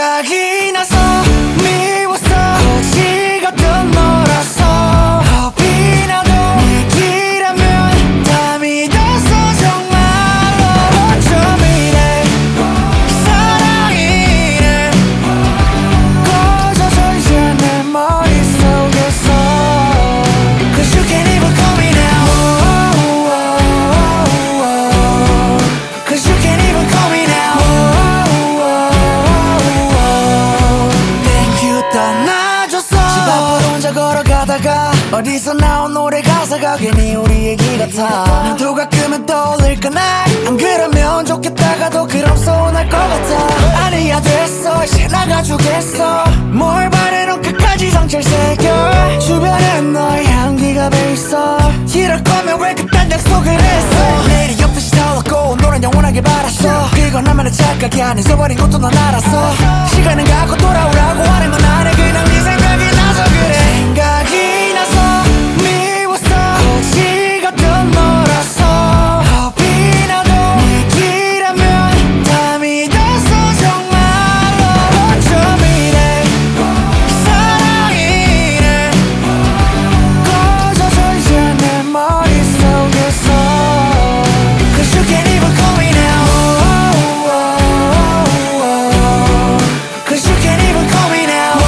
생각이 나서 미웠어 거지 같던 너라서 겁이 나도 얘기라면 다 믿었어 정말로 어쩜 이래 사랑이래 꺼져져 이제 내 머릿속에서 Cause you can't even call me now Cause you can't even call me now Thank you 떠나줘서 집 앞을 혼자 걸어가다가 어디서 나온 노래 가사가 괜히 우리 얘기 같아 나도 가끔은 떠올릴까 날 안 그러면 좋겠다가도 그럼 서운할 것 같아 아니야 됐어 이제 나가주겠어 뭘 바래놓고 끝까지 상처를 새겨 주변엔 너의 향기가 배있어 이럴 거면 왜 그딴 약속을 했어 내일이 없듯이 타올랐고 너란 영원하게 바랐어 그건 나만의 착각이 아닌 써버린 것도 넌 알았어 시간은 가고 돌아오라고 하는 건 아니 그냥 네 생각이 나서 그래 생각이 나서 미웠어 거지 같던 너라서 겁이 나도 얘기라면 다 믿었어 정말로 어쩜 이래 사랑이래 꺼져져 이제 내 머릿속에서 Cause you can't even call me now Cause you can't even call me now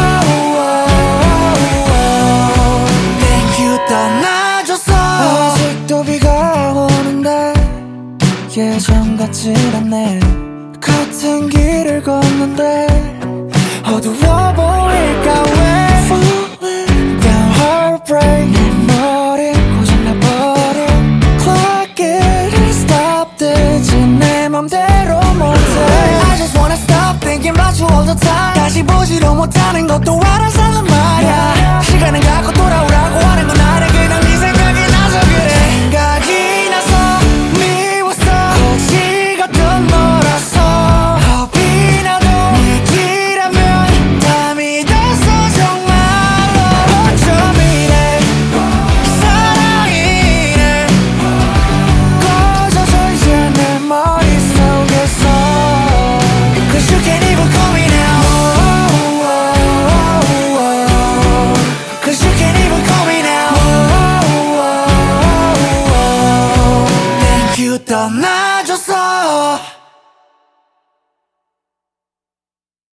Thank you 떠나줘서 아직도 비가 오는데 예전 같질 않네 같은 길을 걷는데 어두워 보일까 왜 Falling down heartbreak